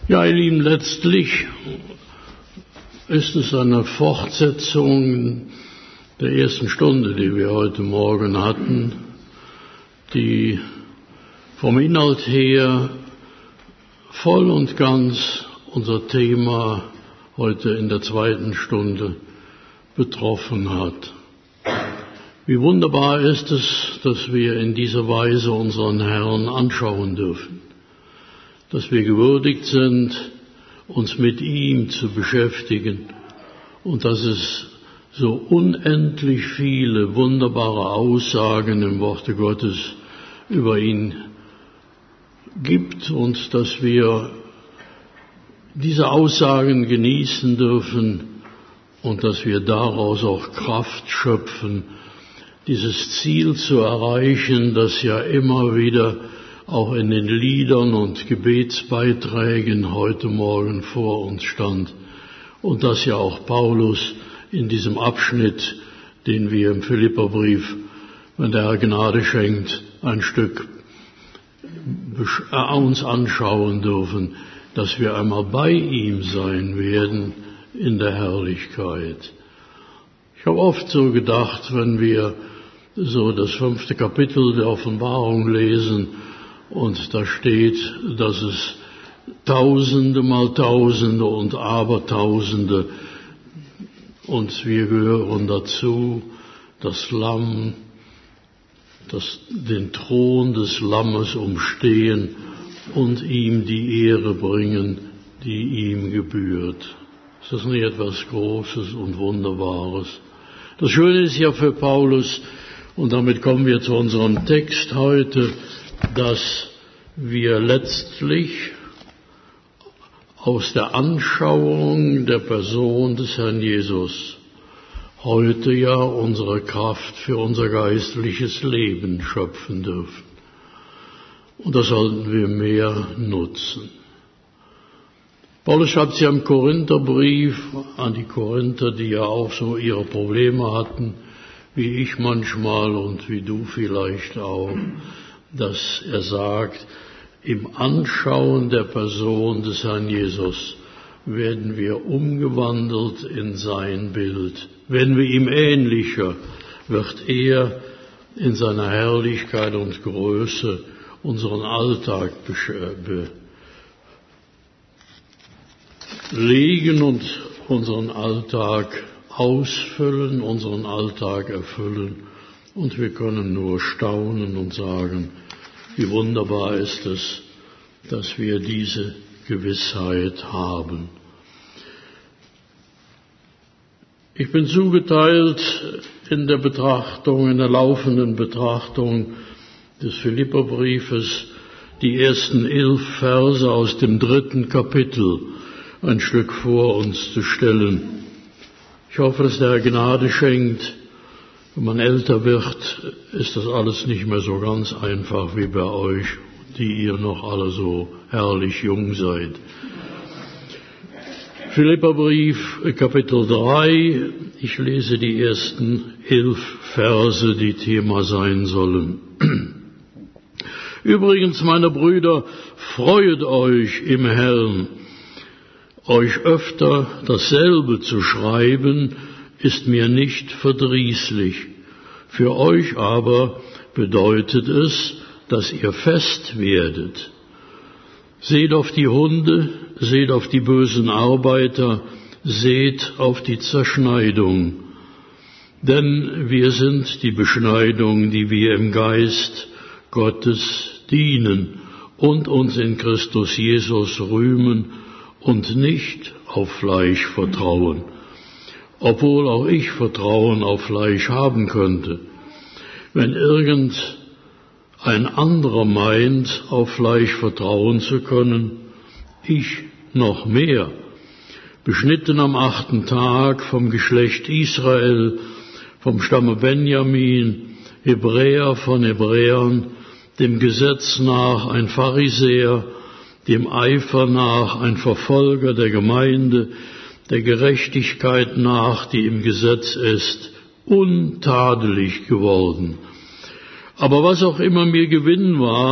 Ja, ihr Lieben, letztlich ist es eine Fortsetzung der ersten Stunde, die wir heute Morgen hatten, die vom Inhalt her voll und ganz unser Thema heute in der zweiten Stunde betroffen hat. Wie wunderbar ist es, dass wir in dieser Weise unseren Herrn anschauen dürfen, dass wir gewürdigt sind, uns mit ihm zu beschäftigen und dass es so unendlich viele wunderbare Aussagen im Worte Gottes über ihn gibt und dass wir diese Aussagen genießen dürfen und dass wir daraus auch Kraft schöpfen, dieses Ziel zu erreichen, das ja immer wieder auch in den Liedern und Gebetsbeiträgen heute Morgen vor uns stand und das ja auch Paulus in diesem Abschnitt, den wir im Philipperbrief, wenn der Herr Gnade schenkt, ein Stück uns anschauen dürfen, dass wir einmal bei ihm sein werden in der Herrlichkeit. Ich habe oft so gedacht, wenn wir so das 5. Kapitel der Offenbarung lesen und da steht, dass es Tausende mal Tausende und Abertausende und wir gehören dazu, das Lamm, das den Thron des Lammes umstehen und ihm die Ehre bringen, die ihm gebührt. Ist das nicht etwas Großes und Wunderbares? Das Schöne ist ja für Paulus, und damit kommen wir zu unserem Text heute, dass wir letztlich aus der Anschauung der Person des Herrn Jesus heute ja unsere Kraft für unser geistliches Leben schöpfen dürfen. Und das sollten wir mehr nutzen. Paulus schreibt ja im Korintherbrief an die Korinther, die ja auch so ihre Probleme hatten, wie ich manchmal und wie du vielleicht auch, dass er sagt, im Anschauen der Person des Herrn Jesus werden wir umgewandelt in sein Bild. Werden wir ihm ähnlicher, wird er in seiner Herrlichkeit und Größe unseren Alltag belegen und unseren Alltag ausfüllen, unseren Alltag erfüllen. Und wir können nur staunen und sagen, wie wunderbar ist es, dass wir diese Gewissheit haben. Ich bin zugeteilt in der Betrachtung, in der laufenden Betrachtung des Philipperbriefes, die ersten 11 Verse aus dem 3. Kapitel ein Stück vor uns zu stellen. Ich hoffe, dass der Herr Gnade schenkt. Wenn man älter wird, ist das alles nicht mehr so ganz einfach wie bei euch, die ihr noch alle so herrlich jung seid. Philipperbrief, Kapitel 3, ich lese die ersten 11 Verse, die Thema sein sollen. Übrigens, meine Brüder, freuet euch im Herrn. Euch öfter dasselbe zu schreiben, ist mir nicht verdrießlich. Für euch aber bedeutet es, dass ihr fest werdet. Seht auf die Hunde, seht auf die bösen Arbeiter, seht auf die Zerschneidung. Denn wir sind die Beschneidung, die wir im Geist Gottes dienen und uns in Christus Jesus rühmen und nicht auf Fleisch vertrauen. Obwohl auch ich Vertrauen auf Fleisch haben könnte. Wenn irgendein anderer meint, auf Fleisch vertrauen zu können, ich noch mehr. Beschnitten am 8. Tag vom Geschlecht Israel, vom Stamme Benjamin, Hebräer von Hebräern, dem Gesetz nach ein Pharisäer, dem Eifer nach ein Verfolger der Gemeinde, der Gerechtigkeit nach, die im Gesetz ist, untadelig geworden. Aber was auch immer mir Gewinn war,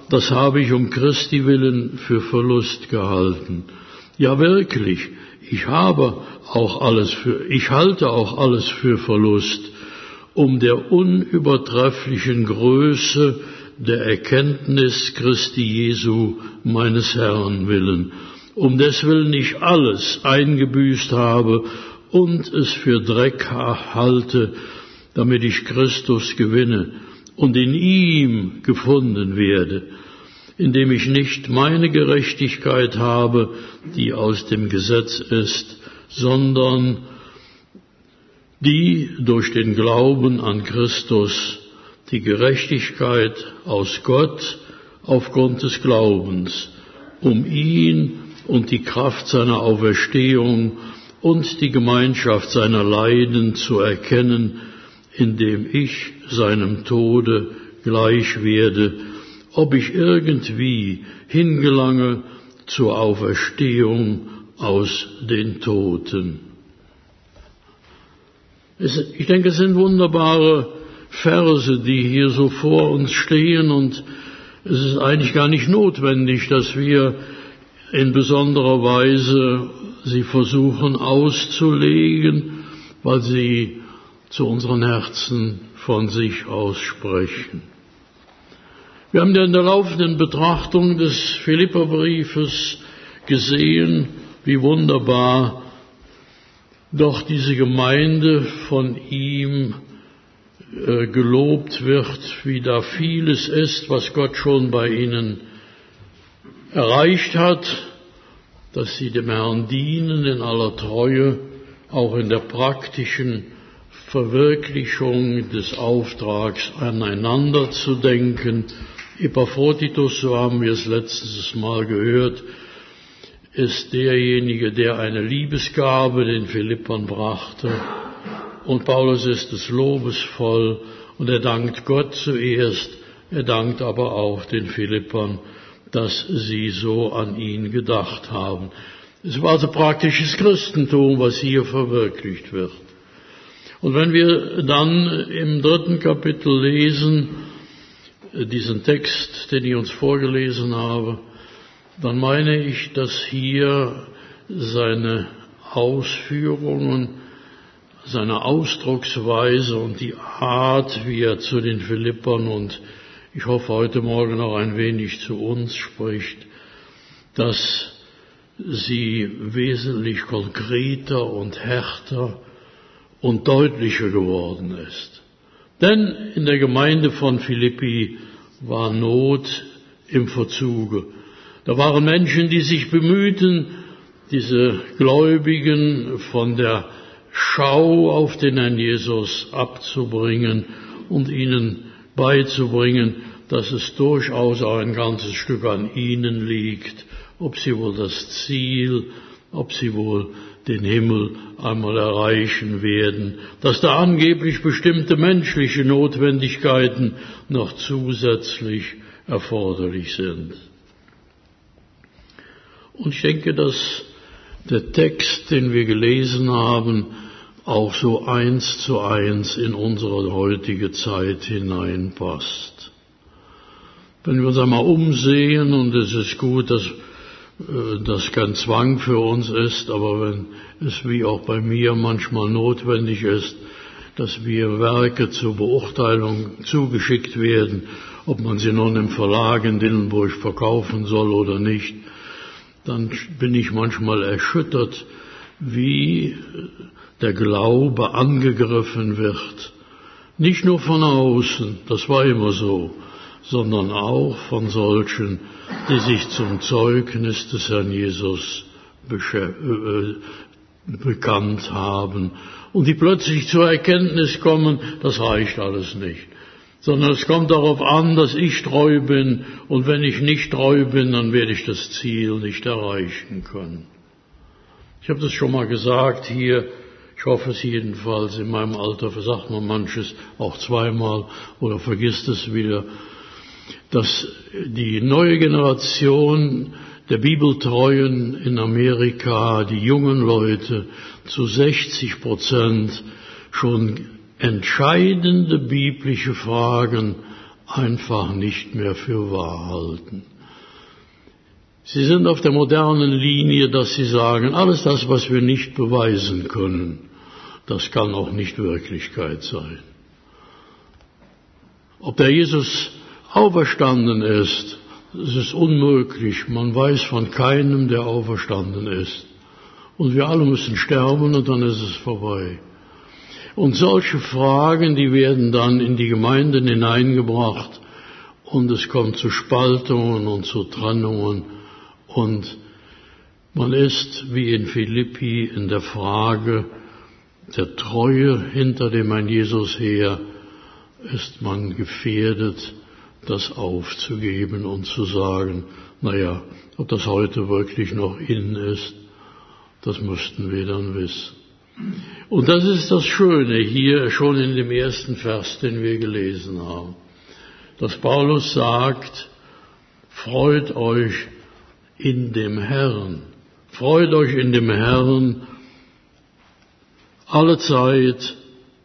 das habe ich um Christi willen für Verlust gehalten. Ja wirklich, ich halte auch alles für Verlust, um der unübertrefflichen Größe der Erkenntnis Christi Jesu, meines Herrn willen, um deswillen ich alles eingebüßt habe und es für Dreck halte, damit ich Christus gewinne und in ihm gefunden werde, indem ich nicht meine Gerechtigkeit habe, die aus dem Gesetz ist, sondern die durch den Glauben an Christus, die Gerechtigkeit aus Gott aufgrund des Glaubens, um ihn und die Kraft seiner Auferstehung und die Gemeinschaft seiner Leiden zu erkennen, indem ich seinem Tode gleich werde, ob ich irgendwie hingelange zur Auferstehung aus den Toten. Ich denke, es sind wunderbare Verse, die hier so vor uns stehen, und es ist eigentlich gar nicht notwendig, dass wir in besonderer Weise sie versuchen auszulegen, weil sie zu unseren Herzen von sich aus sprechen. Wir haben ja in der laufenden Betrachtung des Philipperbriefes gesehen, wie wunderbar doch diese Gemeinde von ihm gelobt wird, wie da vieles ist, was Gott schon bei ihnen erreicht hat, dass sie dem Herrn dienen in aller Treue, auch in der praktischen Verwirklichung des Auftrags aneinander zu denken. Epaphroditus, so haben wir es letztes Mal gehört, ist derjenige, der eine Liebesgabe den Philippern brachte. Und Paulus ist des Lobes voll und er dankt Gott zuerst, er dankt aber auch den Philippern, dass sie so an ihn gedacht haben. Es war also praktisches Christentum, was hier verwirklicht wird. Und wenn wir dann im 3. Kapitel lesen, diesen Text, den ich uns vorgelesen habe, dann meine ich, dass hier seine Ausführungen, seine Ausdrucksweise und die Art, wie er zu den Philippern und ich hoffe heute Morgen auch ein wenig zu uns spricht, dass sie wesentlich konkreter und härter und deutlicher geworden ist. Denn in der Gemeinde von Philippi war Not im Verzuge. Da waren Menschen, die sich bemühten, diese Gläubigen von der Schau auf den Herrn Jesus abzubringen und ihnen beizubringen, dass es durchaus auch ein ganzes Stück an ihnen liegt, ob sie wohl das Ziel, ob sie wohl den Himmel einmal erreichen werden, dass da angeblich bestimmte menschliche Notwendigkeiten noch zusätzlich erforderlich sind. Und ich denke, dass der Text, den wir gelesen haben, auch so 1:1 in unsere heutige Zeit hineinpasst. Wenn wir uns einmal umsehen, und es ist gut, dass das kein Zwang für uns ist, aber wenn es wie auch bei mir manchmal notwendig ist, dass wir Werke zur Beurteilung zugeschickt werden, ob man sie nun im Verlag in Dillenburg verkaufen soll oder nicht, dann bin ich manchmal erschüttert, wie der Glaube angegriffen wird. Nicht nur von außen, das war immer so, sondern auch von solchen, die sich zum Zeugnis des Herrn Jesus bekannt haben und die plötzlich zur Erkenntnis kommen, das reicht alles nicht, sondern es kommt darauf an, dass ich treu bin, und wenn ich nicht treu bin, dann werde ich das Ziel nicht erreichen können. Ich habe das schon mal gesagt hier, ich hoffe es jedenfalls, in meinem Alter sagt man manches auch zweimal oder vergisst es wieder, dass die neue Generation der Bibeltreuen in Amerika, die jungen Leute, zu 60% schon entscheidende biblische Fragen einfach nicht mehr für wahr halten. Sie sind auf der modernen Linie, dass sie sagen, alles das, was wir nicht beweisen können, das kann auch nicht Wirklichkeit sein. Ob der Jesus auferstanden ist, das ist unmöglich. Man weiß von keinem, der auferstanden ist. Und wir alle müssen sterben und dann ist es vorbei. Und solche Fragen, die werden dann in die Gemeinden hineingebracht und es kommt zu Spaltungen und zu Trennungen und man ist, wie in Philippi, in der Frage der Treue hinter dem Herrn Jesus her, ist man gefährdet, das aufzugeben und zu sagen, naja, ob das heute wirklich noch in ist, das müssten wir dann wissen. Und das ist das Schöne hier schon in dem ersten Vers, den wir gelesen haben, dass Paulus sagt, freut euch in dem Herrn. Freut euch in dem Herrn alle Zeit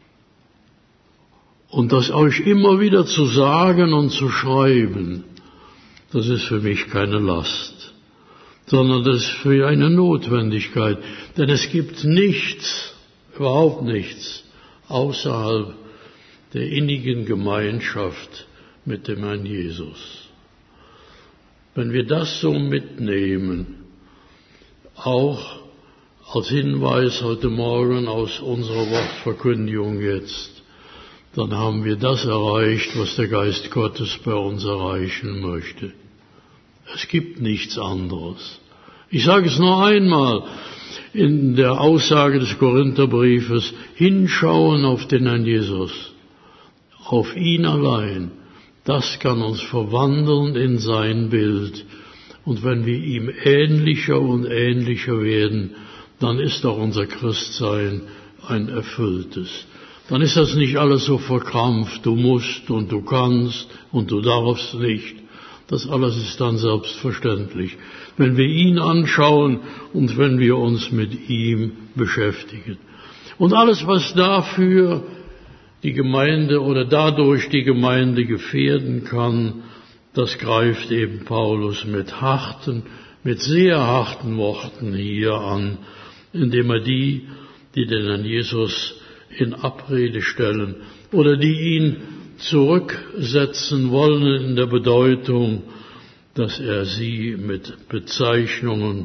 und das euch immer wieder zu sagen und zu schreiben, das ist für mich keine Last, sondern das ist für mich eine Notwendigkeit. Denn es gibt nichts, überhaupt nichts, außerhalb der innigen Gemeinschaft mit dem Herrn Jesus. Wenn wir das so mitnehmen, auch als Hinweis heute Morgen aus unserer Wortverkündigung jetzt, dann haben wir das erreicht, was der Geist Gottes bei uns erreichen möchte. Es gibt nichts anderes. Ich sage es noch einmal in der Aussage des Korintherbriefes, hinschauen auf den Herrn Jesus, auf ihn allein, das kann uns verwandeln in sein Bild. Und wenn wir ihm ähnlicher und ähnlicher werden, dann ist auch unser Christsein ein erfülltes. Dann ist das nicht alles so verkrampft, du musst und du kannst und du darfst nicht. Das alles ist dann selbstverständlich, wenn wir ihn anschauen und wenn wir uns mit ihm beschäftigen. Und alles, was dafür die Gemeinde oder dadurch die Gemeinde gefährden kann, das greift eben Paulus mit sehr harten Worten hier an, indem er die den Herrn Jesus in Abrede stellen oder die ihn zurücksetzen wollen in der Bedeutung, dass er sie mit Bezeichnungen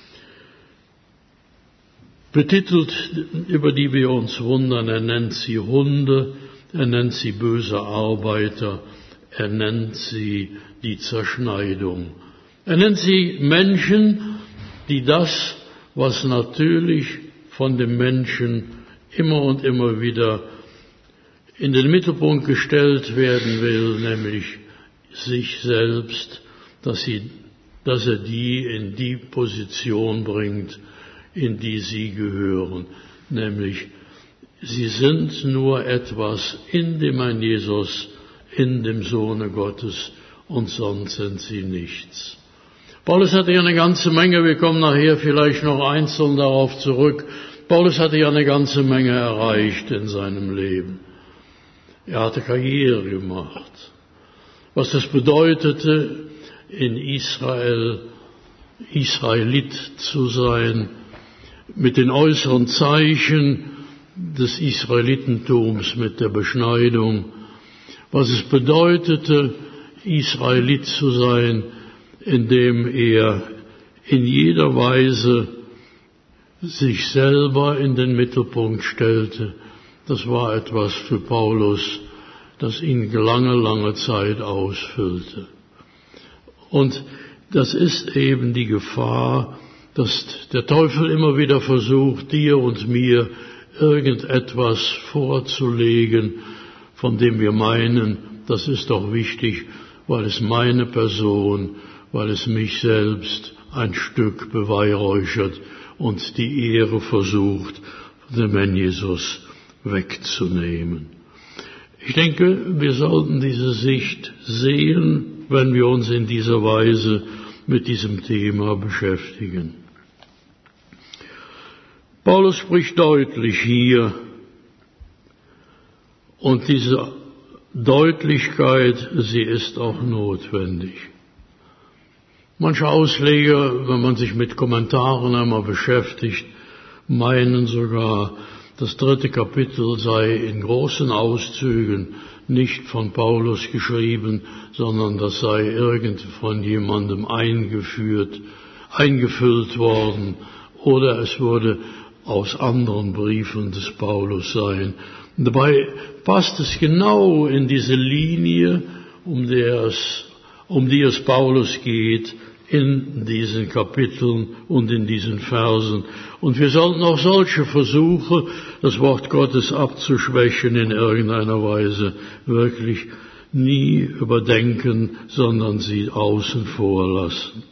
betitelt, über die wir uns wundern. Er nennt sie Hunde, er nennt sie böse Arbeiter, er nennt sie die Zerschneidung. Er nennt sie Menschen, die das, was natürlich von dem Menschen immer und immer wieder in den Mittelpunkt gestellt werden will, nämlich sich selbst, dass er die in die Position bringt, in die sie gehören, nämlich sie sind nur etwas in dem Herrn Jesus, in dem Sohne Gottes und sonst sind sie nichts. Paulus hatte ja eine ganze Menge, wir kommen nachher vielleicht noch einzeln darauf zurück, Paulus hatte ja eine ganze Menge erreicht in seinem Leben. Er hatte Karriere gemacht. Was das bedeutete, in Israel Israelit zu sein, mit den äußeren Zeichen des Israelitentums, mit der Beschneidung, was es bedeutete, Israelit zu sein, indem er in jeder Weise sich selber in den Mittelpunkt stellte. Das war etwas für Paulus, das ihn lange Zeit ausfüllte. Und das ist eben die Gefahr, dass der Teufel immer wieder versucht, dir und mir irgendetwas vorzulegen, von dem wir meinen, das ist doch wichtig, weil es meine Person, weil es mich selbst ein Stück beweihräuchert und die Ehre versucht, dem Herrn Jesus wegzunehmen. Ich denke, wir sollten diese Sicht sehen, wenn wir uns in dieser Weise mit diesem Thema beschäftigen. Paulus spricht deutlich hier und diese Deutlichkeit, sie ist auch notwendig. Manche Ausleger, wenn man sich mit Kommentaren einmal beschäftigt, meinen sogar, das 3. Kapitel sei in großen Auszügen nicht von Paulus geschrieben, sondern das sei irgend von jemandem eingefüllt worden oder es würde aus anderen Briefen des Paulus sein. Und dabei passt es genau in diese Linie, um die es Paulus geht, in diesen Kapiteln und in diesen Versen. Und wir sollten auch solche Versuche, das Wort Gottes abzuschwächen in irgendeiner Weise, wirklich nie überdenken, sondern sie außen vor lassen.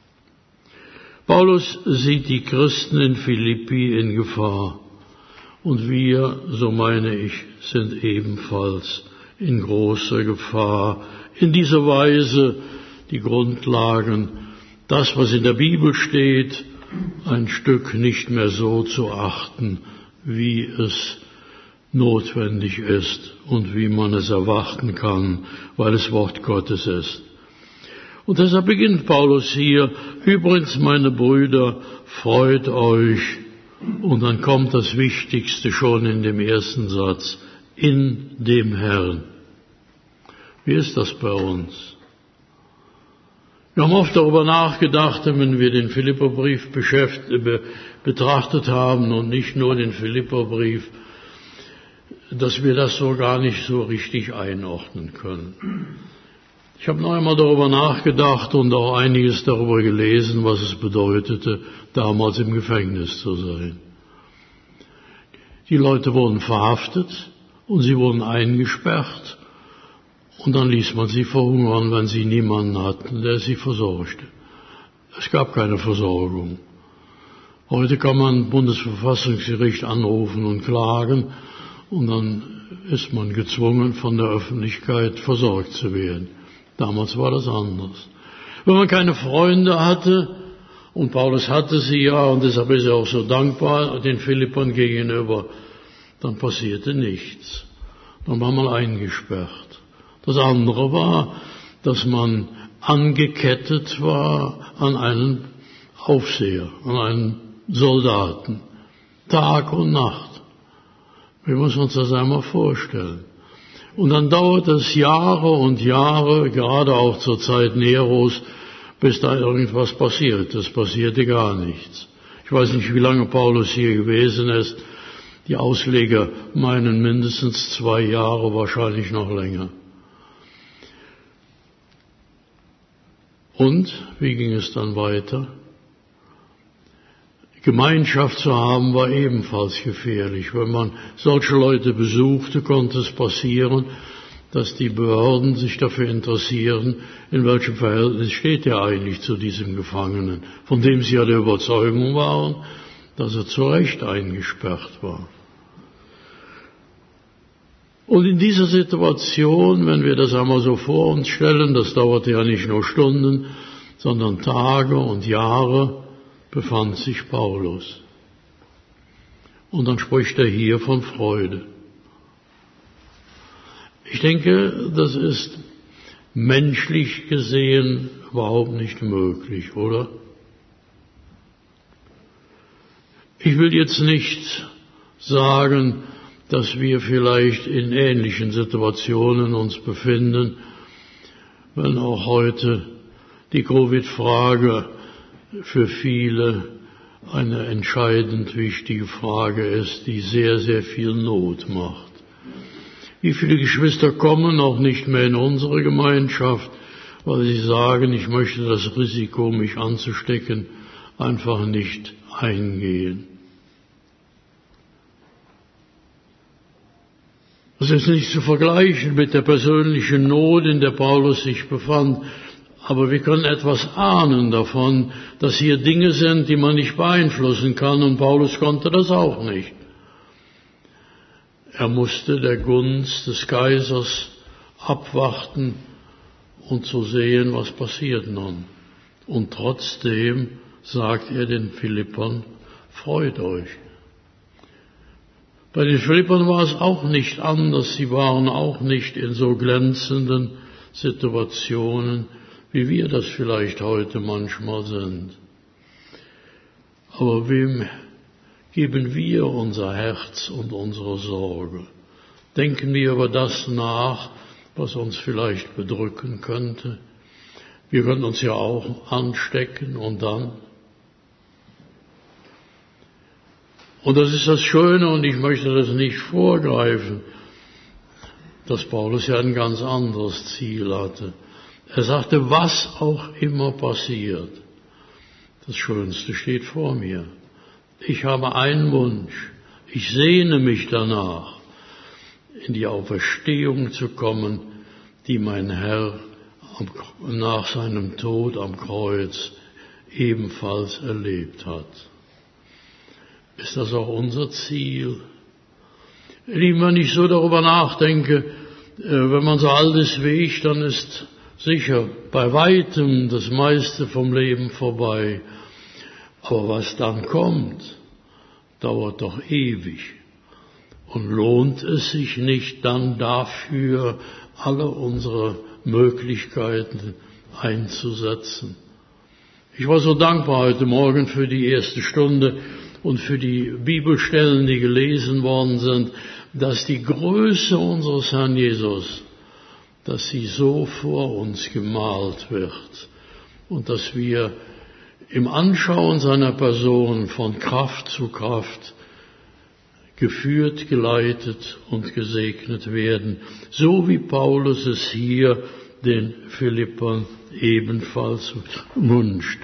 Paulus sieht die Christen in Philippi in Gefahr. Und wir, so meine ich, sind ebenfalls in großer Gefahr. In dieser Weise die Grundlagen, das, was in der Bibel steht, ein Stück nicht mehr so zu achten, wie es notwendig ist und wie man es erwarten kann, weil es Wort Gottes ist. Und deshalb beginnt Paulus hier, übrigens, meine Brüder, freut euch. Und dann kommt das Wichtigste schon in dem ersten Satz, in dem Herrn. Wie ist das bei uns? Wir haben oft darüber nachgedacht, wenn wir den Philipperbrief betrachtet haben und nicht nur den Philipperbrief, dass wir das so gar nicht so richtig einordnen können. Ich habe noch einmal darüber nachgedacht und auch einiges darüber gelesen, was es bedeutete, damals im Gefängnis zu sein. Die Leute wurden verhaftet und sie wurden eingesperrt und dann ließ man sie verhungern, wenn sie niemanden hatten, der sie versorgte. Es gab keine Versorgung. Heute kann man Bundesverfassungsgericht anrufen und klagen und dann ist man gezwungen, von der Öffentlichkeit versorgt zu werden. Damals war das anders. Wenn man keine Freunde hatte, und Paulus hatte sie ja, und deshalb ist er auch so dankbar den Philippern gegenüber, dann passierte nichts. Dann war man eingesperrt. Das andere war, dass man angekettet war an einen Aufseher, an einen Soldaten, Tag und Nacht. Wir müssen uns das einmal vorstellen. Und dann dauert es Jahre und Jahre, gerade auch zur Zeit Neros, bis da irgendwas passiert. Es passierte gar nichts. Ich weiß nicht, wie lange Paulus hier gewesen ist. Die Ausleger meinen mindestens 2 Jahre, wahrscheinlich noch länger. Und wie ging es dann weiter? Gemeinschaft zu haben war ebenfalls gefährlich. Wenn man solche Leute besuchte, konnte es passieren, dass die Behörden sich dafür interessieren, in welchem Verhältnis steht er eigentlich zu diesem Gefangenen, von dem sie ja der Überzeugung waren, dass er zu Recht eingesperrt war. Und in dieser Situation, wenn wir das einmal so vor uns stellen, das dauerte ja nicht nur Stunden, sondern Tage und Jahre, befand sich Paulus. Und dann spricht er hier von Freude. Ich denke, das ist menschlich gesehen überhaupt nicht möglich, oder? Ich will jetzt nicht sagen, dass wir vielleicht in ähnlichen Situationen uns befinden, wenn auch heute die Covid-Frage für viele eine entscheidend wichtige Frage ist, die sehr, sehr viel Not macht. Wie viele Geschwister kommen auch nicht mehr in unsere Gemeinschaft, weil sie sagen, ich möchte das Risiko, mich anzustecken, einfach nicht eingehen. Das ist nicht zu vergleichen mit der persönlichen Not, in der Paulus sich befand. Aber wir können etwas ahnen davon, dass hier Dinge sind, die man nicht beeinflussen kann, und Paulus konnte das auch nicht. Er musste der Gunst des Kaisers abwarten und zu sehen, was passiert nun. Und trotzdem sagt er den Philippern, freut euch. Bei den Philippern war es auch nicht anders. Sie waren auch nicht in so glänzenden Situationen, wie wir das vielleicht heute manchmal sind. Aber wem geben wir unser Herz und unsere Sorge? Denken wir über das nach, was uns vielleicht bedrücken könnte? Wir können uns ja auch anstecken und dann. Und das ist das Schöne, und ich möchte das nicht vorgreifen, dass Paulus ja ein ganz anderes Ziel hatte. Er sagte, was auch immer passiert, das Schönste steht vor mir. Ich habe einen Wunsch. Ich sehne mich danach, in die Auferstehung zu kommen, die mein Herr nach seinem Tod am Kreuz ebenfalls erlebt hat. Ist das auch unser Ziel? Wenn ich so darüber nachdenke, wenn man so alt ist wie ich, dann ist sicher bei weitem das meiste vom Leben vorbei. Aber was dann kommt, dauert doch ewig. Und lohnt es sich nicht dann dafür, alle unsere Möglichkeiten einzusetzen? Ich war so dankbar heute Morgen für die erste Stunde und für die Bibelstellen, die gelesen worden sind, dass die Größe unseres Herrn Jesus, dass sie so vor uns gemalt wird und dass wir im Anschauen seiner Person von Kraft zu Kraft geführt, geleitet und gesegnet werden, so wie Paulus es hier den Philippern ebenfalls wünscht.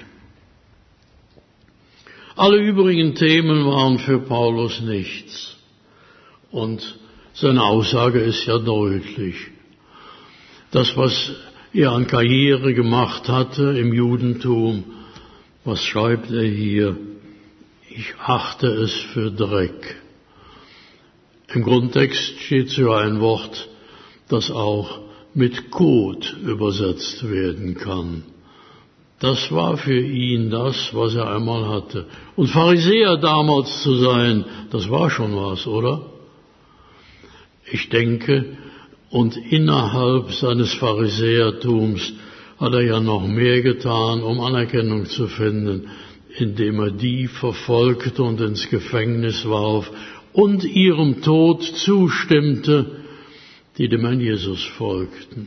Alle übrigen Themen waren für Paulus nichts. Und seine Aussage ist ja deutlich. Das, was er an Karriere gemacht hatte im Judentum, was schreibt er hier? Ich achte es für Dreck. Im Grundtext steht so ein Wort, das auch mit Kot übersetzt werden kann. Das war für ihn das, was er einmal hatte. Und Pharisäer damals zu sein, das war schon was, oder? Ich denke, und innerhalb seines Pharisäertums hat er ja noch mehr getan, um Anerkennung zu finden, indem er die verfolgte und ins Gefängnis warf und ihrem Tod zustimmte, die dem Herrn Jesus folgten.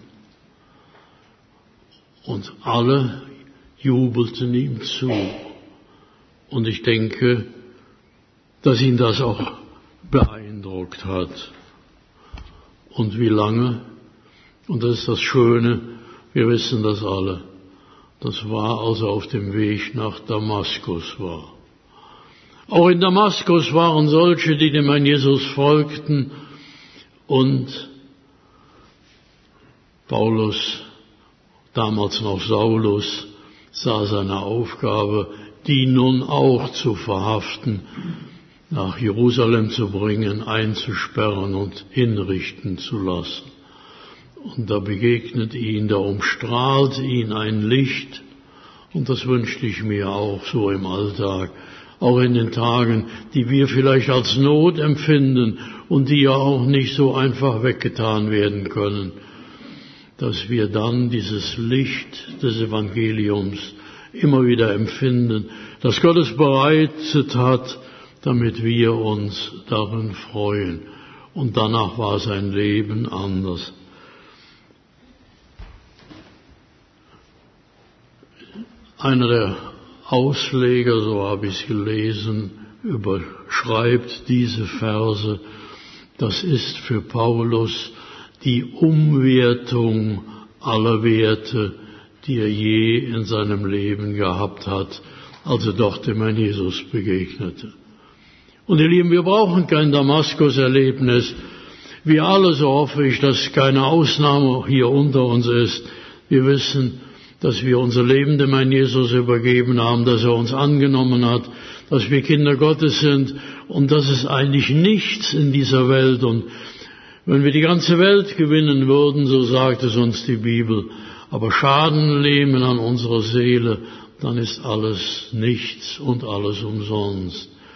Und alle jubelten ihm zu. Und ich denke, dass ihn das auch beeindruckt hat. Und wie lange? Und das ist das Schöne, wir wissen das alle. Das war, als er auf dem Weg nach Damaskus war. Auch in Damaskus waren solche, die dem Herrn Jesus folgten, und Paulus, damals noch Saulus, sah seine Aufgabe, die nun auch zu verhaften, nach Jerusalem zu bringen, einzusperren und hinrichten zu lassen. Und da begegnet ihn, da umstrahlt ihn ein Licht, und das wünschte ich mir auch so im Alltag, auch in den Tagen, die wir vielleicht als Not empfinden und die ja auch nicht so einfach weggetan werden können, dass wir dann dieses Licht des Evangeliums immer wieder empfinden, das Gott es bereitet hat, damit wir uns darin freuen. Und danach war sein Leben anders. Einer der Ausleger, so habe ich es gelesen, überschreibt diese Verse, das ist für Paulus die Umwertung aller Werte, die er je in seinem Leben gehabt hat, als er dort dem Herrn Jesus begegnete. Und ihr Lieben, wir brauchen kein Damaskus-Erlebnis. Wir alle, so hoffe ich, dass keine Ausnahme hier unter uns ist. Wir wissen, dass wir unser Leben dem Herrn Jesus übergeben haben, dass er uns angenommen hat, dass wir Kinder Gottes sind und dass es eigentlich nichts in dieser Welt, und wenn wir die ganze Welt gewinnen würden, so sagt es uns die Bibel, aber Schaden nehmen an unserer Seele, dann ist alles nichts und alles umsonst.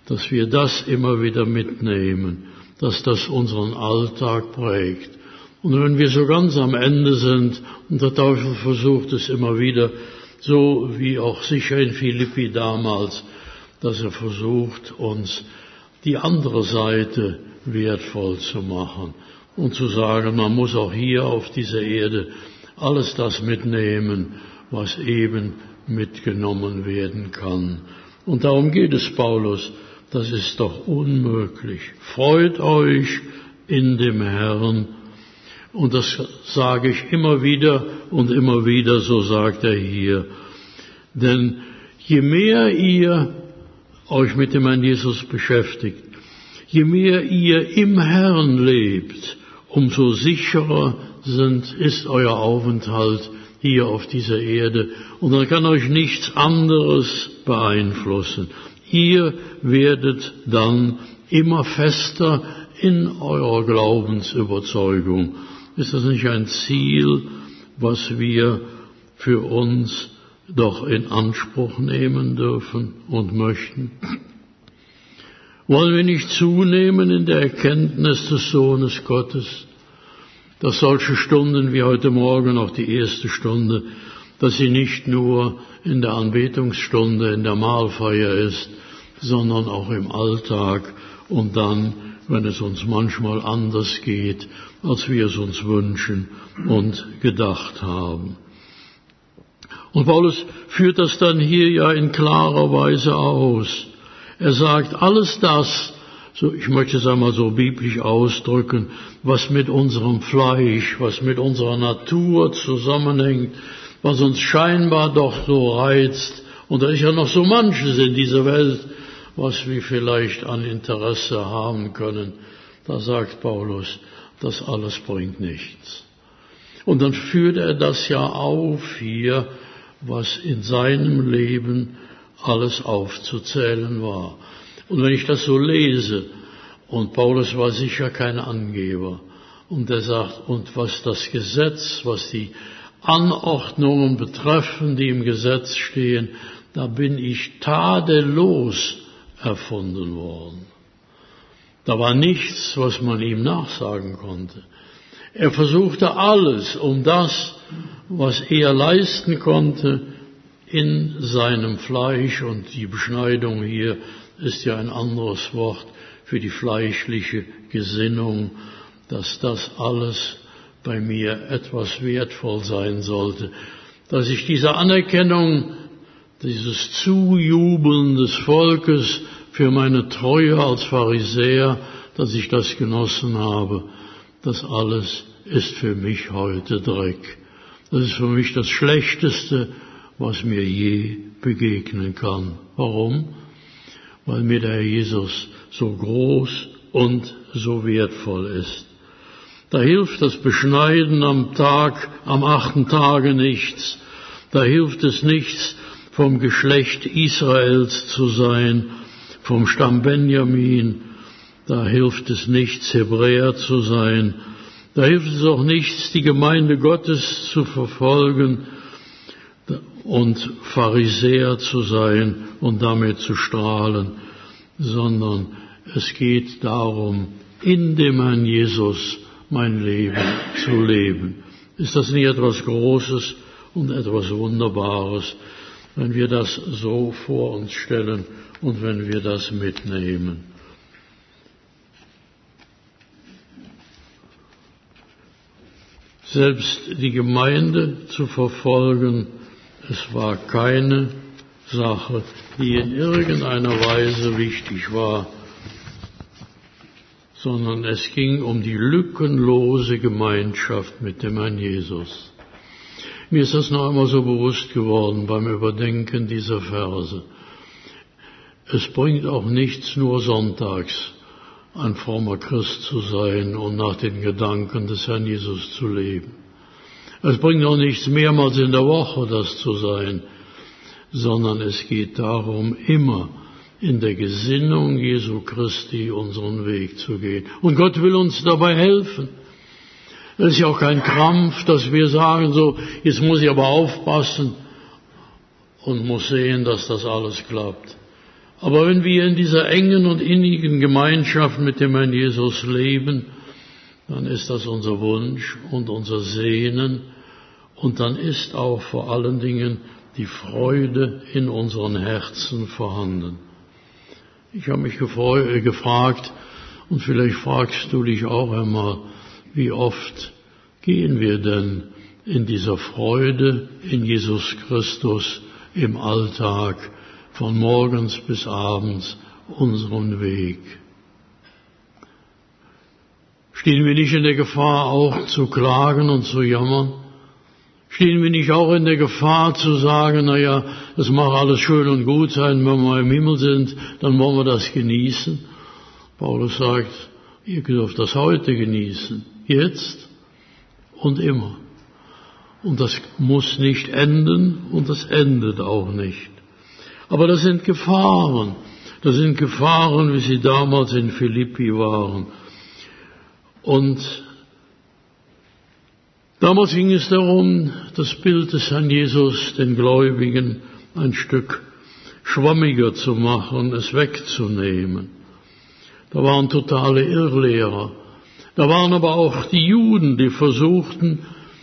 dass wir das immer wieder mitnehmen, dass das unseren Alltag prägt. Und wenn wir so ganz am Ende sind, und der Teufel versucht es immer wieder, so wie auch sicher in Philippi damals, dass er versucht, uns die andere Seite wertvoll zu machen und zu sagen, man muss auch hier auf dieser Erde alles das mitnehmen, was eben mitgenommen werden kann. Und darum geht es Paulus. Das ist doch unmöglich. Freut euch in dem Herrn. Und das sage ich immer wieder und immer wieder, so sagt er hier. Denn je mehr ihr euch mit dem Herrn Jesus beschäftigt, je mehr ihr im Herrn lebt, umso sicherer ist euer Aufenthalt hier auf dieser Erde. Und dann kann euch nichts anderes beeinflussen. Ihr werdet dann immer fester in eurer Glaubensüberzeugung. Ist das nicht ein Ziel, was wir für uns doch in Anspruch nehmen dürfen und möchten? Wollen wir nicht zunehmen in der Erkenntnis des Sohnes Gottes, dass solche Stunden wie heute Morgen, auch die erste Stunde, dass sie nicht nur in der Anbetungsstunde, in der Mahlfeier ist, sondern auch im Alltag und dann, wenn es uns manchmal anders geht, als wir es uns wünschen und gedacht haben. Und Paulus führt das dann hier ja in klarer Weise aus. Er sagt, alles das, so ich möchte es einmal so biblisch ausdrücken, was mit unserem Fleisch, was mit unserer Natur zusammenhängt, was uns scheinbar doch so reizt, und da ist ja noch so manches in dieser Welt, was wir vielleicht an Interesse haben können, da sagt Paulus, das alles bringt nichts. Und dann führt er das ja auf hier, was in seinem Leben alles aufzuzählen war. Und wenn ich das so lese, und Paulus war sicher kein Angeber, und er sagt, und was das Gesetz, was die Anordnungen betreffen, die im Gesetz stehen, da bin ich tadellos erfunden worden. Da war nichts, was man ihm nachsagen konnte. Er versuchte alles, um das, was er leisten konnte, in seinem Fleisch, und die Beschneidung hier ist ja ein anderes Wort für die fleischliche Gesinnung, dass das alles bei mir etwas wertvoll sein sollte, dass ich diese Anerkennung, dieses Zujubeln des Volkes für meine Treue als Pharisäer, dass ich das genossen habe, das alles ist für mich heute Dreck. Das ist für mich das Schlechteste, was mir je begegnen kann. Warum? Weil mir der Herr Jesus so groß und so wertvoll ist. Da hilft das Beschneiden am 8. Tage nichts. Da hilft es nichts, vom Geschlecht Israels zu sein, vom Stamm Benjamin. Da hilft es nichts, Hebräer zu sein. Da hilft es auch nichts, die Gemeinde Gottes zu verfolgen und Pharisäer zu sein und damit zu strahlen, sondern es geht darum, in dem Herrn Jesus mein Leben zu leben. Ist das nicht etwas Großes und etwas Wunderbares, wenn wir das so vor uns stellen und wenn wir das mitnehmen? Selbst die Gemeinde zu verfolgen, es war keine Sache, die in irgendeiner Weise wichtig war, sondern es ging um die lückenlose Gemeinschaft mit dem Herrn Jesus. Mir ist das noch einmal so bewusst geworden beim Überdenken dieser Verse. Es bringt auch nichts, nur sonntags ein frommer Christ zu sein und nach den Gedanken des Herrn Jesus zu leben. Es bringt auch nichts, mehrmals in der Woche das zu sein, sondern es geht darum, immer in der Gesinnung Jesu Christi unseren Weg zu gehen. Und Gott will uns dabei helfen. Es ist ja auch kein Krampf, dass wir sagen, so, jetzt muss ich aber aufpassen und muss sehen, dass das alles klappt. Aber wenn wir in dieser engen und innigen Gemeinschaft mit dem Herrn Jesus leben, dann ist das unser Wunsch und unser Sehnen und dann ist auch vor allen Dingen die Freude in unseren Herzen vorhanden. Ich habe mich gefragt, und vielleicht fragst du dich auch einmal, wie oft gehen wir denn in dieser Freude in Jesus Christus im Alltag von morgens bis abends unseren Weg? Stehen wir nicht in der Gefahr, auch zu klagen und zu jammern? Stehen wir nicht auch in der Gefahr zu sagen, naja, das mag alles schön und gut sein, wenn wir im Himmel sind, dann wollen wir das genießen? Paulus sagt, ihr dürft das heute genießen, jetzt und immer. Und das muss nicht enden und das endet auch nicht. Aber das sind Gefahren. Das sind Gefahren, wie sie damals in Philippi waren. Und damals ging es darum, das Bild des Herrn Jesus den Gläubigen ein Stück schwammiger zu machen, es wegzunehmen. Da waren totale Irrlehrer. Da waren aber auch die Juden, die versuchten,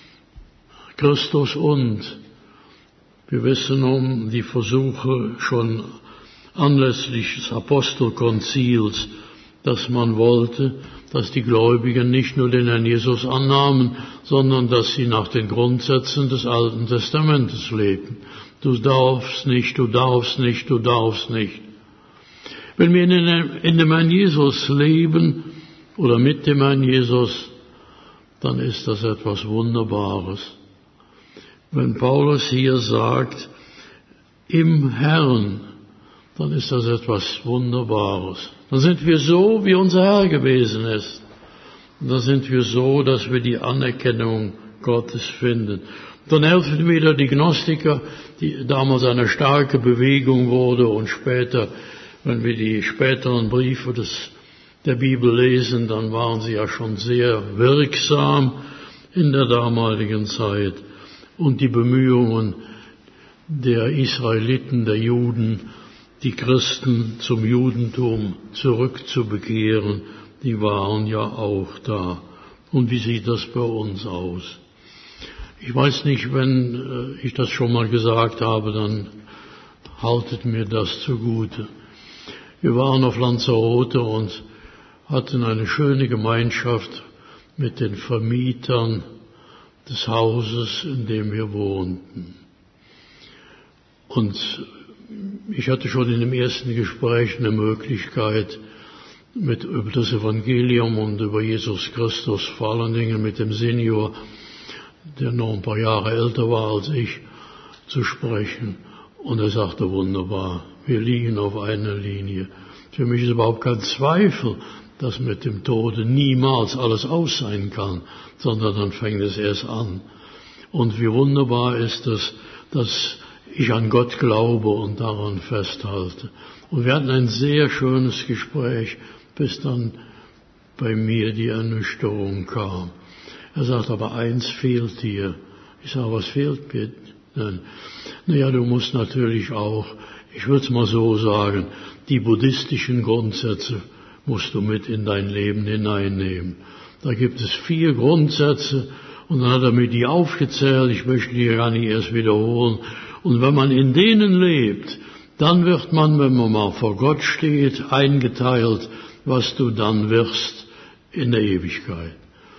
Christus und wir wissen um die Versuche schon anlässlich des Apostelkonzils, dass man wollte, dass die Gläubigen nicht nur den Herrn Jesus annahmen, sondern dass sie nach den Grundsätzen des Alten Testamentes lebten. Du darfst nicht, du darfst nicht, du darfst nicht. Wenn wir in dem Herrn Jesus leben oder mit dem Herrn Jesus, dann ist das etwas Wunderbares. Wenn Paulus hier sagt, im Herrn, dann ist das etwas Wunderbares. Dann sind wir so, wie unser Herr gewesen ist. Und dann sind wir so, dass wir die Anerkennung Gottes finden. Dann helfen wieder die Gnostiker, die damals eine starke Bewegung wurde und später, wenn wir die späteren Briefe der Bibel lesen, dann waren sie ja schon sehr wirksam in der damaligen Zeit. Und die Bemühungen der Israeliten, der Juden, die Christen zum Judentum zurückzubekehren, die waren ja auch da. Und wie sieht das bei uns aus? Ich weiß nicht, wenn ich das schon mal gesagt habe, dann haltet mir das zugute. Wir waren auf Lanzarote und hatten eine schöne Gemeinschaft mit den Vermietern des Hauses, in dem wir wohnten. Und ich hatte schon in dem ersten Gespräch eine Möglichkeit, über das Evangelium und über Jesus Christus, vor allen Dingen mit dem Senior, der noch ein paar Jahre älter war als ich, zu sprechen. Und er sagte, wunderbar, wir liegen auf einer Linie. Für mich ist überhaupt kein Zweifel, dass mit dem Tode niemals alles aus sein kann, sondern dann fängt es erst an. Und wie wunderbar ist es, dass ich an Gott glaube und daran festhalte. Und wir hatten ein sehr schönes Gespräch, bis dann bei mir die Ernüchterung kam. Er sagt, aber eins fehlt dir. Ich sage, was fehlt mir denn? Naja, du musst natürlich auch, ich würde es mal so sagen, die buddhistischen Grundsätze musst du mit in dein Leben hineinnehmen. Da gibt es 4 Grundsätze und dann hat er mir die aufgezählt, ich möchte die gar nicht erst wiederholen. Und wenn man in denen lebt, dann wird man, wenn man mal vor Gott steht, eingeteilt, was du dann wirst in der Ewigkeit.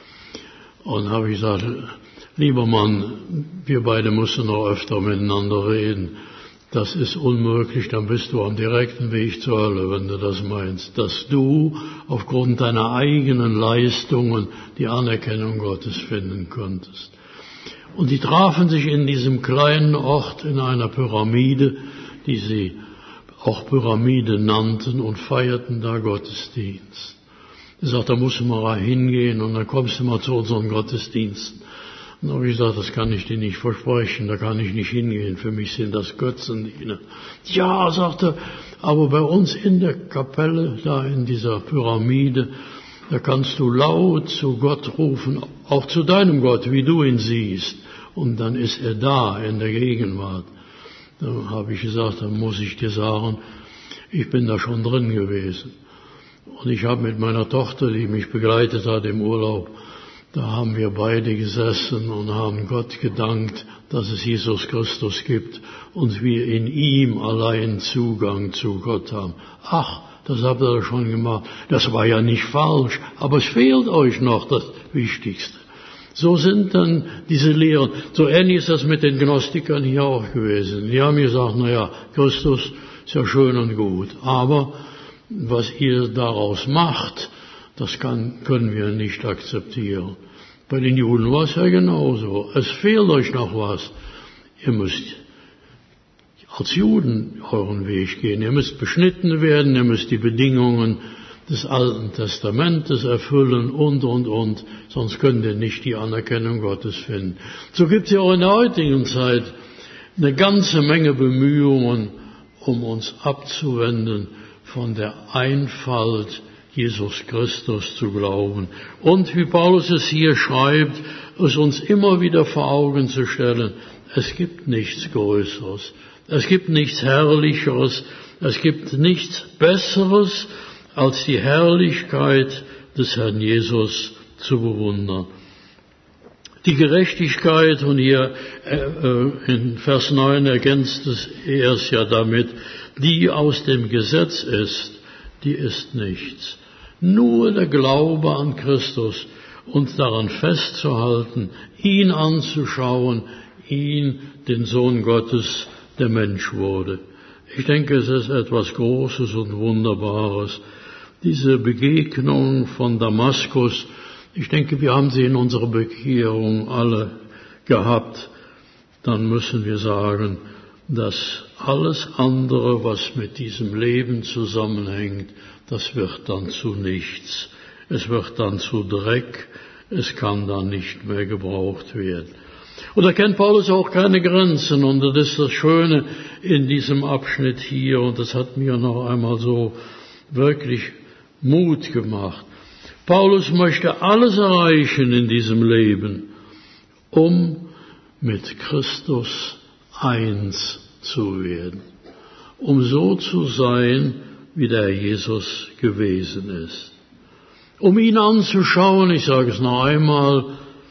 Und habe ich gesagt, lieber Mann, wir beide müssen noch öfter miteinander reden. Das ist unmöglich, dann bist du am direkten Weg zur Hölle, wenn du das meinst, dass du aufgrund deiner eigenen Leistungen die Anerkennung Gottes finden könntest. Und die trafen sich in diesem kleinen Ort in einer Pyramide, die sie auch Pyramide nannten, und feierten da Gottesdienst. Er sagt, da musst du mal hingehen und dann kommst du mal zu unseren Gottesdiensten. Und dann habe ich gesagt, das kann ich dir nicht versprechen, da kann ich nicht hingehen, für mich sind das Götzendiener. Ja, sagt er, aber bei uns in der Kapelle, da in dieser Pyramide, da kannst du laut zu Gott rufen, auch zu deinem Gott, wie du ihn siehst. Und dann ist er da in der Gegenwart. Dann habe ich gesagt, dann muss ich dir sagen, Ich bin da schon drin gewesen. Und ich habe mit meiner Tochter, die mich begleitet hat im Urlaub, da haben wir beide gesessen und haben Gott gedankt, dass es Jesus Christus gibt und wir in ihm allein Zugang zu Gott haben. Ach, das habt ihr schon gemacht. Das war ja nicht falsch, aber es fehlt euch noch das Wichtigste. So sind dann diese Lehren. So ähnlich ist das mit den Gnostikern hier auch gewesen. Die haben gesagt, Christus ist ja schön und gut, aber was ihr daraus macht, das können wir nicht akzeptieren. Bei den Juden war es ja genauso. Es fehlt euch noch was. Ihr müsst als Juden euren Weg gehen. Ihr müsst beschnitten werden, ihr müsst die Bedingungen des Alten Testamentes erfüllen und. Sonst könnt ihr nicht die Anerkennung Gottes finden. So gibt es ja auch in der heutigen Zeit eine ganze Menge Bemühungen, um uns abzuwenden von der Einfalt, Jesus Christus zu glauben. Und wie Paulus es hier schreibt, es uns immer wieder vor Augen zu stellen, es gibt nichts Größeres, es gibt nichts Herrlicheres, es gibt nichts Besseres, als die Herrlichkeit des Herrn Jesus zu bewundern. Die Gerechtigkeit, und hier in Vers 9 ergänzt er es ja damit, die aus dem Gesetz ist, die ist nichts. Nur der Glaube an Christus und daran festzuhalten, ihn anzuschauen, ihn, den Sohn Gottes, der Mensch wurde. Ich denke, es ist etwas Großes und Wunderbares. Diese Begegnung von Damaskus, ich denke, wir haben sie in unserer Bekehrung alle gehabt. Dann müssen wir sagen, dass alles andere, was mit diesem Leben zusammenhängt, das wird dann zu nichts. Es wird dann zu Dreck. Es kann dann nicht mehr gebraucht werden. Und da kennt Paulus auch keine Grenzen. Und das ist das Schöne in diesem Abschnitt hier. Und das hat mir noch einmal so wirklich Mut gemacht. Paulus möchte alles erreichen in diesem Leben, um mit Christus eins zu werden, um so zu sein, wie der Jesus gewesen ist. Um ihn anzuschauen, ich sage es noch einmal,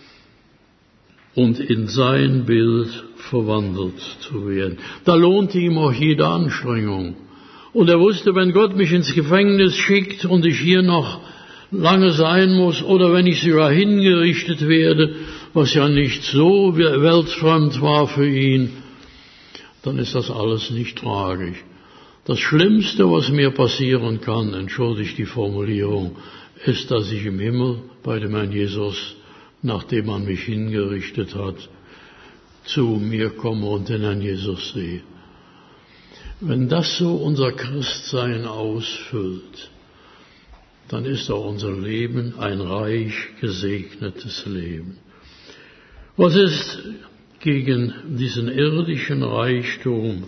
und in sein Bild verwandelt zu werden. Da lohnte ihm auch jede Anstrengung. Und er wusste, wenn Gott mich ins Gefängnis schickt und ich hier noch lange sein muss, oder wenn ich sogar hingerichtet werde, was ja nicht so weltfremd war für ihn, dann ist das alles nicht tragisch. Das Schlimmste, was mir passieren kann, entschuldigt die Formulierung, ist, dass ich im Himmel bei dem Herrn Jesus, nachdem man mich hingerichtet hat, zu mir komme und den Herrn Jesus sehe. Wenn das so unser Christsein ausfüllt, dann ist auch unser Leben ein reich gesegnetes Leben. Was ist gegen diesen irdischen Reichtum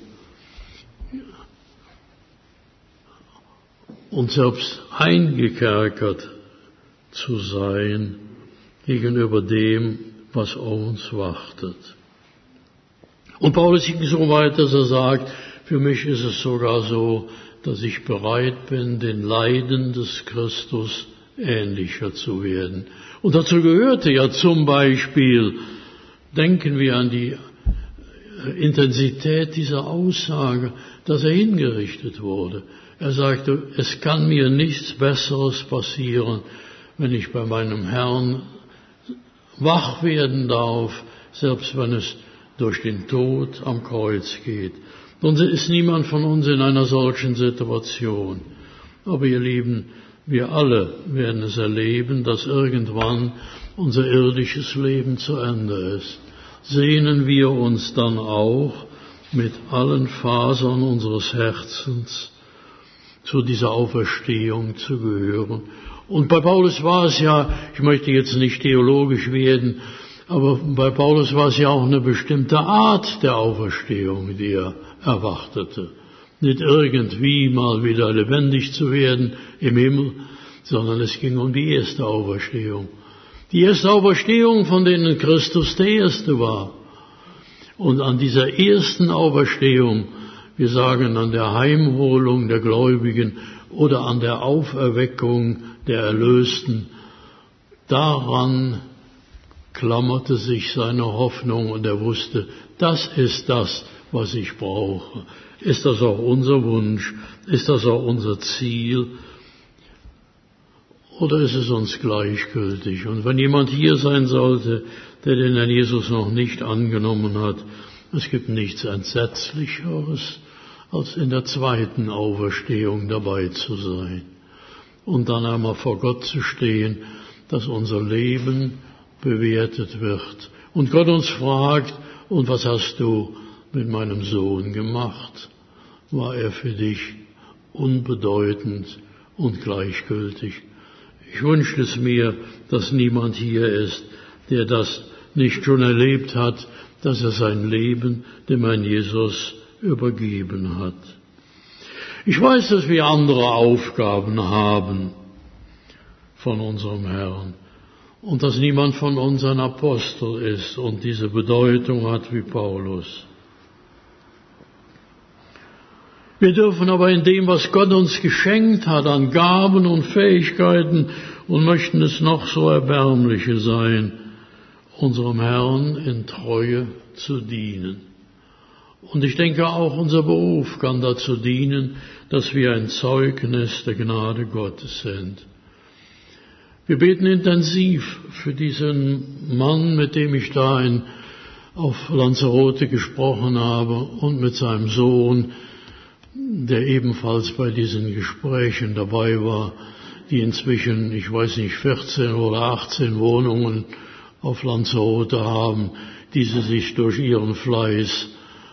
und selbst eingekerkert zu sein gegenüber dem, was auf uns wartet? Und Paulus ging so weit, dass er sagt, für mich ist es sogar so, dass ich bereit bin, den Leiden des Christus ähnlicher zu werden. Und dazu gehörte ja zum Beispiel, denken wir an die Intensität dieser Aussage, dass er hingerichtet wurde. Er sagte, es kann mir nichts Besseres passieren, wenn ich bei meinem Herrn wach werden darf, selbst wenn es durch den Tod am Kreuz geht. Nun ist niemand von uns in einer solchen Situation. Aber ihr Lieben, wir alle werden es erleben, dass irgendwann unser irdisches Leben zu Ende ist. Sehnen wir uns dann auch mit allen Fasern unseres Herzens zu dieser Auferstehung zu gehören. Und bei Paulus war es ja, ich möchte jetzt nicht theologisch werden, aber bei Paulus war es ja auch eine bestimmte Art der Auferstehung, die er erwartete. Nicht irgendwie mal wieder lebendig zu werden im Himmel, sondern es ging um die erste Auferstehung. Die erste Auferstehung, von denen Christus der Erste war. Und an dieser ersten Auferstehung Wir sagen an der Heimholung der Gläubigen oder an der Auferweckung der Erlösten. Daran klammerte sich seine Hoffnung und er wusste, das ist das, was ich brauche. Ist das auch unser Wunsch? Ist das auch unser Ziel? Oder ist es uns gleichgültig? Und wenn jemand hier sein sollte, der den Herrn Jesus noch nicht angenommen hat, es gibt nichts Entsetzlicheres, als in der zweiten Auferstehung dabei zu sein und dann einmal vor Gott zu stehen, dass unser Leben bewertet wird. Und Gott uns fragt, und was hast du mit meinem Sohn gemacht? War er für dich unbedeutend und gleichgültig? Ich wünsche es mir, dass niemand hier ist, der das nicht schon erlebt hat, dass er sein Leben dem Herrn Jesus übergeben hat. Ich weiß, dass wir andere Aufgaben haben von unserem Herrn und dass niemand von uns ein Apostel ist und diese Bedeutung hat wie Paulus. Wir dürfen aber in dem, was Gott uns geschenkt hat, an Gaben und Fähigkeiten, und möchten es noch so erbärmliche sein, unserem Herrn in Treue zu dienen. Und ich denke auch, unser Beruf kann dazu dienen, dass wir ein Zeugnis der Gnade Gottes sind. Wir beten intensiv für diesen Mann, mit dem ich da auf Lanzarote gesprochen habe, und mit seinem Sohn, der ebenfalls bei diesen Gesprächen dabei war, die inzwischen, ich weiß nicht, 14 oder 18 Wohnungen auf Lanzarote haben, die sie sich durch ihren Fleiß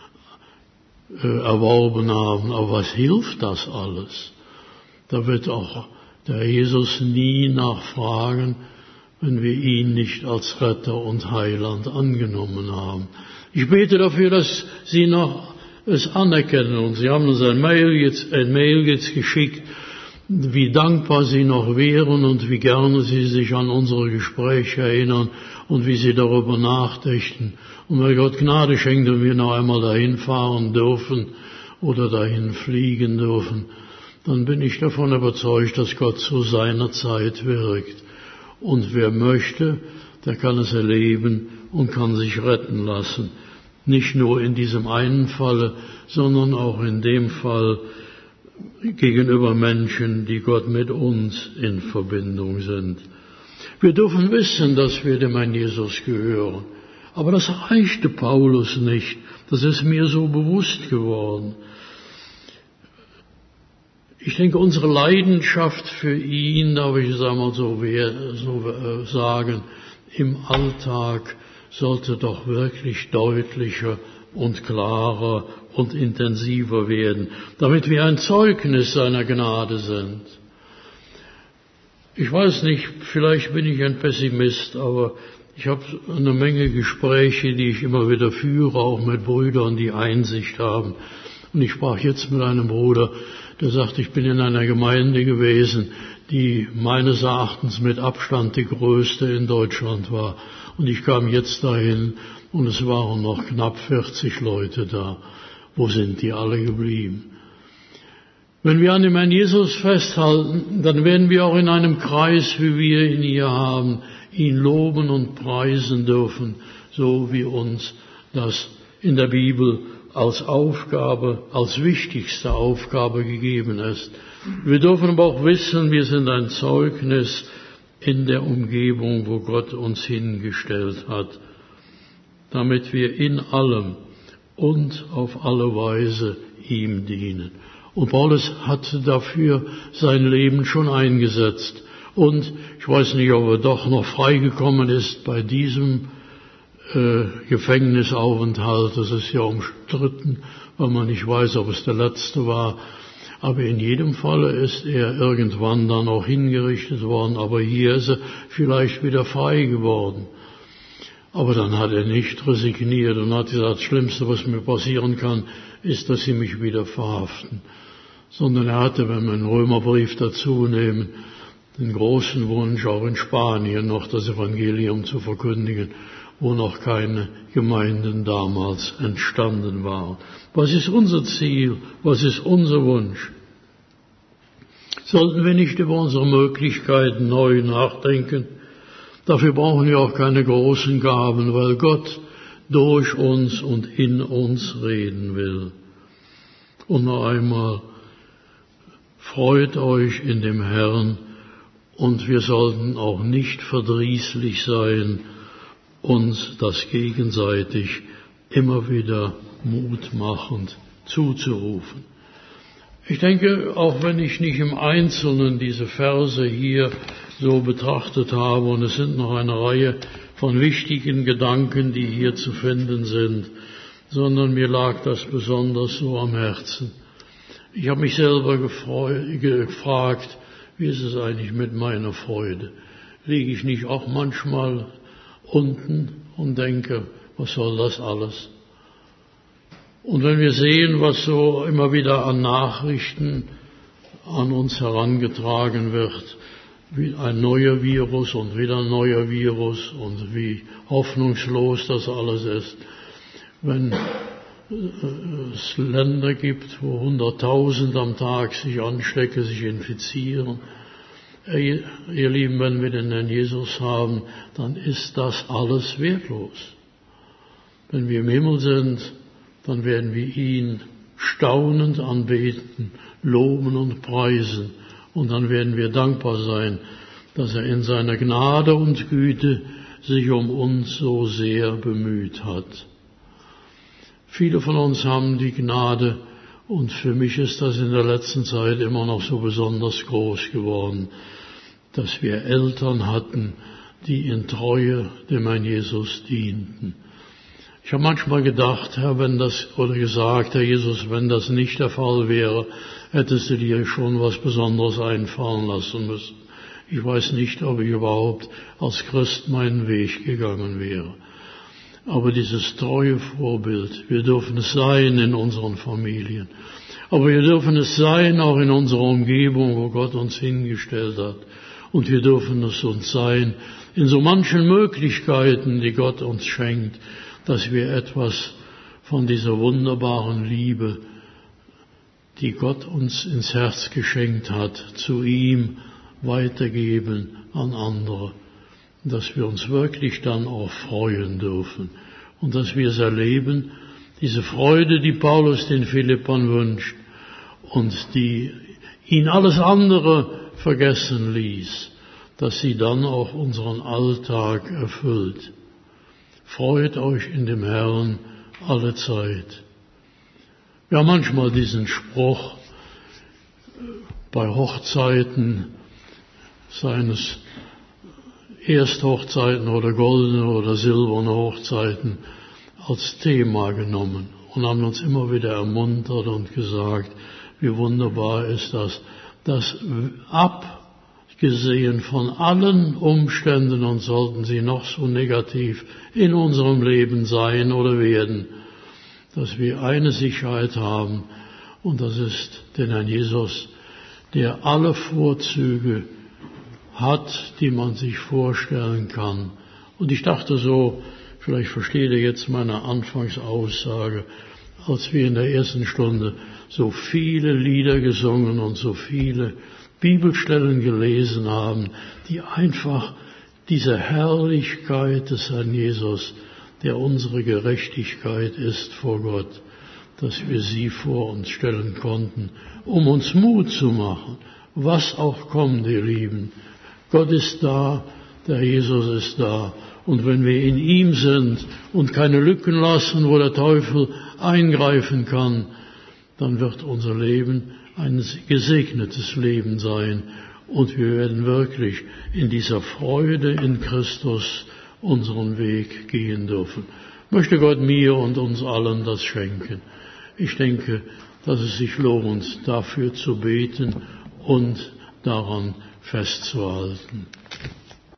erworben haben. Aber was hilft das alles? Da wird auch der Jesus nie nachfragen, wenn wir ihn nicht als Retter und Heiland angenommen haben. Ich bete dafür, dass Sie noch es anerkennen. Und Sie haben uns ein Mail jetzt geschickt, wie dankbar Sie noch wären und wie gerne Sie sich an unsere Gespräche erinnern und wie Sie darüber nachdenken. Und wenn Gott Gnade schenkt und wir noch einmal dahin fahren dürfen oder dahin fliegen dürfen, dann bin ich davon überzeugt, dass Gott zu seiner Zeit wirkt. Und wer möchte, der kann es erleben und kann sich retten lassen. Nicht nur in diesem einen Falle, sondern auch in dem Fall gegenüber Menschen, die Gott mit uns in Verbindung sind. Wir dürfen wissen, dass wir dem Herrn Jesus gehören. Aber das reichte Paulus nicht. Das ist mir so bewusst geworden. Ich denke, unsere Leidenschaft für ihn, darf ich es einmal so sagen, im Alltag sollte doch wirklich deutlicher und klarer und intensiver werden, damit wir ein Zeugnis seiner Gnade sind. Ich weiß nicht, vielleicht bin ich ein Pessimist, aber ich habe eine Menge Gespräche, die ich immer wieder führe, auch mit Brüdern, die Einsicht haben. Und ich sprach jetzt mit einem Bruder, der sagt, ich bin in einer Gemeinde gewesen, die meines Erachtens mit Abstand die größte in Deutschland war. Und ich kam jetzt dahin und es waren noch knapp 40 Leute da. Wo sind die alle geblieben? Wenn wir an dem Herrn Jesus festhalten, dann werden wir auch in einem Kreis, wie wir ihn hier haben, ihn loben und preisen dürfen, so wie uns das in der Bibel als Aufgabe, als wichtigste Aufgabe gegeben ist. Wir dürfen aber auch wissen, wir sind ein Zeugnis in der Umgebung, wo Gott uns hingestellt hat, damit wir in allem und auf alle Weise ihm dienen. Und Paulus hat dafür sein Leben schon eingesetzt. Und ich weiß nicht, ob er doch noch freigekommen ist bei diesem Gefängnisaufenthalt. Das ist ja umstritten, weil man nicht weiß, ob es der letzte war. Aber in jedem Falle ist er irgendwann dann auch hingerichtet worden. Aber hier ist er vielleicht wieder frei geworden. Aber dann hat er nicht resigniert und hat gesagt, das Schlimmste, was mir passieren kann, ist, dass sie mich wieder verhaften. Sondern er hatte, wenn wir einen Römerbrief dazu nehmen, den großen Wunsch, auch in Spanien noch das Evangelium zu verkündigen. wo noch keine Gemeinden damals entstanden waren. Was ist unser Ziel? Was ist unser Wunsch? Sollten wir nicht über unsere Möglichkeiten neu nachdenken? Dafür brauchen wir auch keine großen Gaben, weil Gott durch uns und in uns reden will. Und noch einmal, freut euch in dem Herrn, und wir sollten auch nicht verdrießlich sein, uns das gegenseitig immer wieder mutmachend zuzurufen. Ich denke, auch wenn ich nicht im Einzelnen diese Verse hier so betrachtet habe, und es sind noch eine Reihe von wichtigen Gedanken, die hier zu finden sind, sondern mir lag das besonders so am Herzen. Ich habe mich selber gefragt, wie ist es eigentlich mit meiner Freude? Liege ich nicht auch manchmal unten und denke, was soll das alles? Und wenn wir sehen, was so immer wieder an Nachrichten an uns herangetragen wird, wie ein neuer Virus und wieder ein neuer Virus und wie hoffnungslos das alles ist, wenn es Länder gibt, wo 100.000 am Tag sich anstecken, sich infizieren. Ihr Lieben, wenn wir den Herrn Jesus haben, dann ist das alles wertlos. Wenn wir im Himmel sind, dann werden wir ihn staunend anbeten, loben und preisen. Und dann werden wir dankbar sein, dass er in seiner Gnade und Güte sich um uns so sehr bemüht hat. Viele von uns haben die Gnade, und für mich ist das in der letzten Zeit immer noch so besonders groß geworden, dass wir Eltern hatten, die in Treue dem Herrn Jesus dienten. Ich habe manchmal gedacht, Herr Jesus, wenn das nicht der Fall wäre, hättest du dir schon was Besonderes einfallen lassen müssen. Ich weiß nicht, ob ich überhaupt als Christ meinen Weg gegangen wäre. Aber dieses treue Vorbild, wir dürfen es sein in unseren Familien. Aber wir dürfen es sein auch in unserer Umgebung, wo Gott uns hingestellt hat. Und wir dürfen es uns sein in so manchen Möglichkeiten, die Gott uns schenkt, dass wir etwas von dieser wunderbaren Liebe, die Gott uns ins Herz geschenkt hat, zu ihm weitergeben an andere. Dass wir uns wirklich dann auch freuen dürfen und dass wir es erleben, diese Freude, die Paulus den Philippern wünscht und die ihn alles andere vergessen ließ, dass sie dann auch unseren Alltag erfüllt. Freut euch in dem Herrn alle Zeit. Wir haben manchmal diesen Spruch bei Hochzeiten, seien es Ersthochzeiten oder goldene oder silberne Hochzeiten, als Thema genommen und haben uns immer wieder ermuntert und gesagt, wie wunderbar ist das, dass abgesehen von allen Umständen, und sollten sie noch so negativ in unserem Leben sein oder werden, dass wir eine Sicherheit haben, und das ist den Herrn Jesus, der alle Vorzüge hat, die man sich vorstellen kann. Und ich dachte so, vielleicht versteht ihr jetzt meine Anfangsaussage, als wir in der ersten Stunde so viele Lieder gesungen und so viele Bibelstellen gelesen haben, die einfach diese Herrlichkeit des Herrn Jesus, der unsere Gerechtigkeit ist vor Gott, dass wir sie vor uns stellen konnten, um uns Mut zu machen, was auch kommt, ihr Lieben. Gott ist da, der Jesus ist da. Und wenn wir in ihm sind und keine Lücken lassen, wo der Teufel eingreifen kann, dann wird unser Leben ein gesegnetes Leben sein. Und wir werden wirklich in dieser Freude in Christus unseren Weg gehen dürfen. Möchte Gott mir und uns allen das schenken. Ich denke, dass es sich lohnt, dafür zu beten und daran festzuhalten.